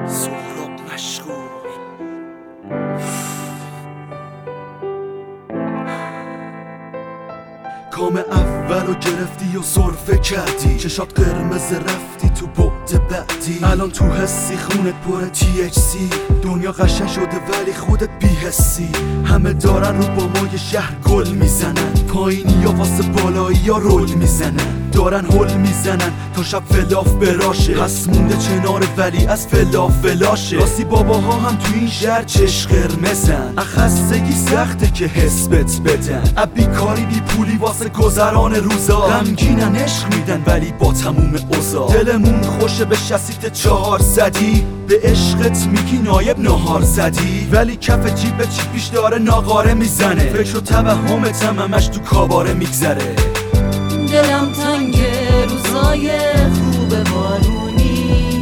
سهراب مشغول کام اولو گرفتی و سرفه کردی، چشات قرمز رفتی تو بعد بعدی. الان تو حسی خونت پر THC، دنیا قشنگ شده ولی خودت بی‌حسی. همه دارن رو با مای شهر گل میزنن، پایینی یا واسه بالایی یا رول میزنن. دارن هل میزنن تا شب فلاف براشه، پس مونده چنار ولی از فلاف فلاشه. راستی باباها هم تو این شهر چش قرمزن، اخستگی سخته که حسبت بدن. بیکاری بی پولی واسه گذران روزا، غمگینن عشق میدن ولی با تموم اوضاع. دلمون خوشه به شسیت 400، به عشقت میگی نایب نهار زدی، ولی کف جیب چیپیش داره ناقاره میزنه. فکر و توهمتم همش تو کاباره میگذره. دلم تنگ روزای خوب بارونی،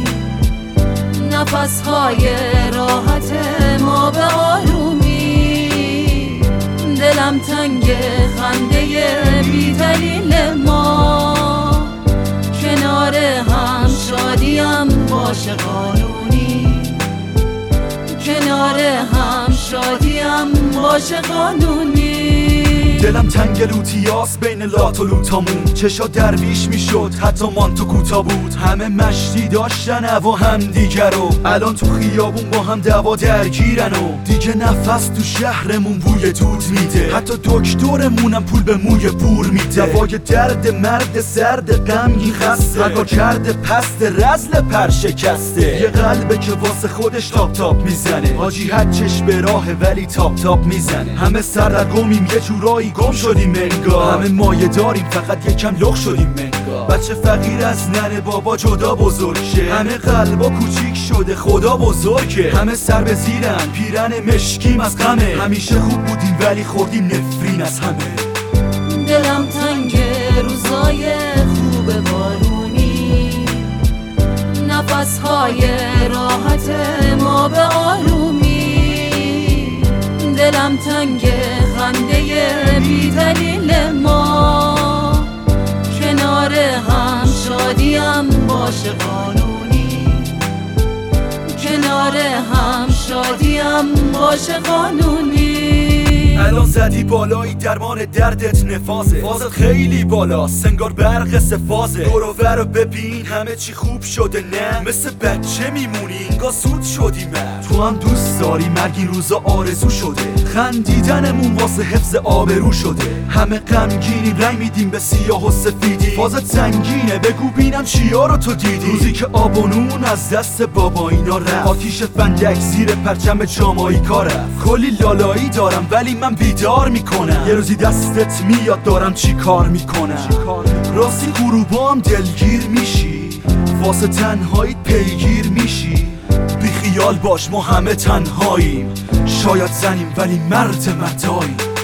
نفسهای راحت ما به آرومی. دلم تنگ خنده بی دلیل ما، کنار هم شادیم باشه قانونی. کنار هم شادیم باشه قانونی. دلم تنگ لوتیاس بین لات و لوتامون، چشا درویش میشد حتی مانتو کوتا بود. همه مشتی داشتن و هم دیگر رو، الان تو خیابون با هم دعوا درگیرن و دیگه نفس تو شهرمون بوی دود میده. حتی دکترمونم پول به موی بور میده. دوای درد مرد سرد غمگین خسته، حقا کرده پست رزل پرشکسته. یه قلبه که واسه خودش تاپ تاپ میزنه، حاجی حجش به راه ولی تاپ تاپ میزنه. همه سردرگمیم یه جورایی گم شدیم انگار، همه مایه داریم فقط یکم لخ شدیم انگار. بچه فقیر از ننه بابا جدا بزرگ شه، همه قلبا کوچیک شده خدا بزرگه. همه سر به زیرن پیرن مشکیم از غمه، همیشه خوب بودیم ولی خوردیم نفرین از همه. دلم تنگ روزای خوب بارونی، نفسهای راحت ما به آرومی. دلم تنگ خنده بی دلیل ما، کنار هم شادیم باشه قانونی. کنار هم شادیم باشه قانونی. الان زدی بالایی درمان دردت نفازه، فازت خیلی بالاست انگار برق سفازه. دورور رو ببین همه چی خوب شده، نه مثل بچه میمونی انگار زود شدی مرد. تو هم دوست داری مرگ این روزا آرزو شده، خندیدنمون واسه حفظ آبرو شده. همه غمگینیم رنگ میدیم به سیاه و سفیدی، فازت سنگینه بگو بینم چیا رو تو دیدی. روزی که آبونون از دست بابا اینا رفت، آتیش فندک زیر پرچم جامائیکا رفت. کلی لالایی دارم ولی من بیدار میکنم، یه روزی دستت میاد دارم چی کار میکنم. راستی غروبا هم دلگیر میشی، واسه تنهاییت پیگیر میشی. بی خیال باش ما همه تنهاییم، شاید زنیم ولی مرد مرداییم.